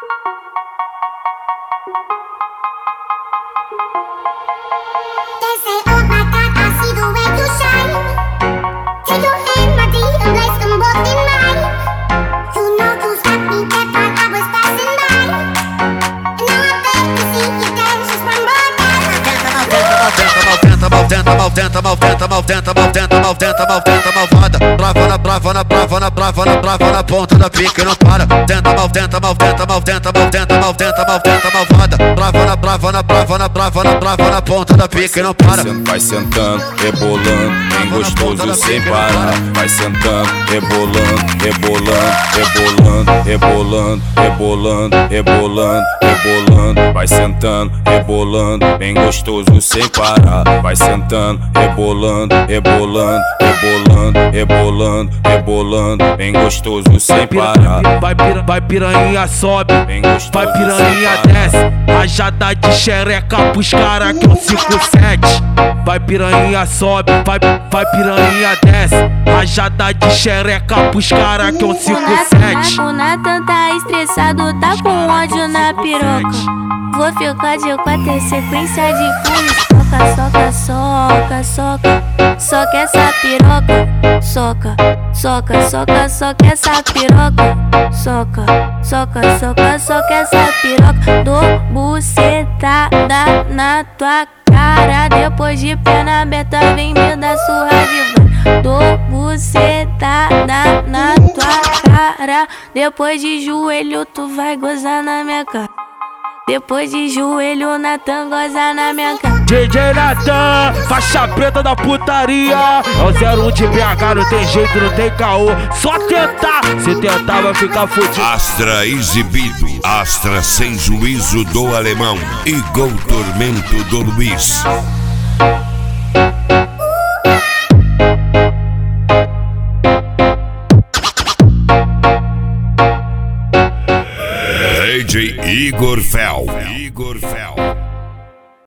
Malvada, brava na ponta da pica e não para. Tenta malvada, brava na ponta da pica e não para. Vai sentando, rebolando, bem gostoso sem parar. Vai sentando, rebolando, rebolando. Vai sentando, rebolando, bem gostoso sem parar. Vai sentando, rebolando, bem gostoso sem parar. Vai piranha sobe, vai piranha desce. Rajada de xereca pros cara que é um 5-7. Vai piranha sobe, vai piranha desce. Rajada de xereca pros cara que é um 5-7. O Nathan tá estressado, tá com ódio na piroca. Vou ficar de 4 em sequência de furos. Soca essa piroca. Soca essa piroca. Soca essa piroca. Dou bucetada na tua cara. Depois de perna aberta vem me dar surra de vai. Dou bucetada na tua cara. Depois de joelho tu vai gozar na minha cara. Depois de joelho, Nathan goza na minha cara. DJ Nathan, faixa preta da putaria. É o 01 de BH, não tem jeito, não tem caô. Só tentar, se tentar vai ficar fudido. Astra exibido, Astra sem juízo do alemão e Gol Tormento do Luiz. DJ Igor Fel.